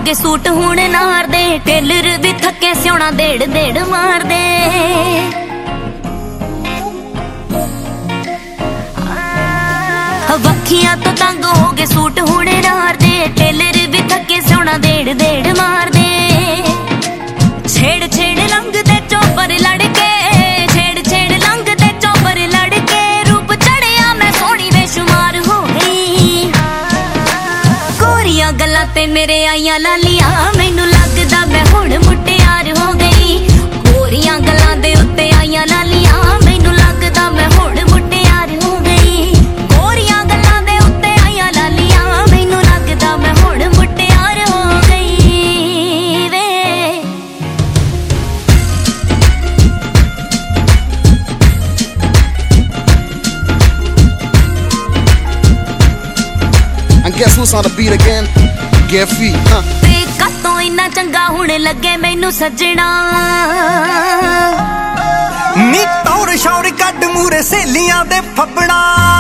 गए सूट हुण नार दे, टेलर भी थके सिउणा देड़ देड़ मार दे। वखियां तो तंग हो गए सूट हुण नार दे, टेलर भी थके सिउणा देड़ देड़ मार दे। छेड़ छेड़ लंघ दे चौपर लड़के, छेड़ छेड़ लंघ दे चौपर लड़के, रूप चढ़िया मैं सोहनी बेशुमार हो गई। गोरियां गल्लां ते मेरे आईयां लालियां, मैनू लगदा मैं हुण मुटियार हो गई। गोरियां गल्लां दे उत्ते आईयां लालियां, मैनू लगदा मैं हुण मुटियार हो गई। गोरियां गल्लां दे उत्ते आईयां लालियां, मैनू लगदा मैं हुण मुटियार हो गई वे। And guess who's on the beat again? Geffy, huh? ते कतों इन्ना चंगा हुण लगे मैनू सजना। नी तौर शौर कड मूरे सहेलियां दे फबड़ा।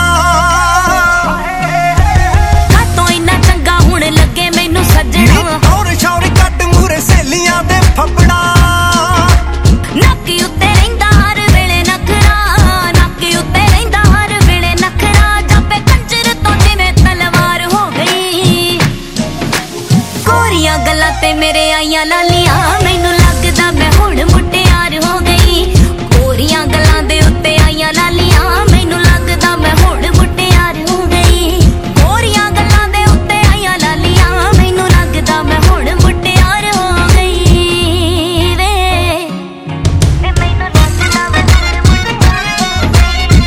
कतों इन्ना चंगा हुण लगे मैनू सजना। नी तौर शौर कड मूरे सहेलियां दे फबड़ा। नक्की उत्ते रहिंदा हर वेले नखरा, नक्की उत्ते रहिंदा हर वेले नखरा, जापे कंजर तो जिवें तलवार हो गई। गोरियां गल्लां ते मेरे आईयां लालियां, मैनू लगदा मैं हुण मुटियार हो गई। गोरियां गल्लां दे उत्ते आईयां लालियां, मैनू लगदा मैं हुण मुटियार हो गई। गोरियां गल्लां दे उत्ते आईयां लालियां, मैनू लगदा मैं हुण मुटियार हो गई वे। मैनू लगदा मैं हुण मुटियार हो गई।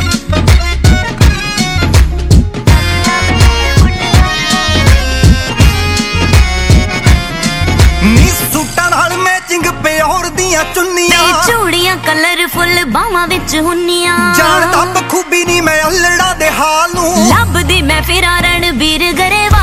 नी सूटां नाल मैचिंग प्योर दियां चुन्नियां, चूड़ियां कलरफुल बावां विच हुन्नियां। जानदा बखूबी नी मैं अल्लड़ा दे हाल नूं, लभदी मैं फिरां रणबीर गरेवाल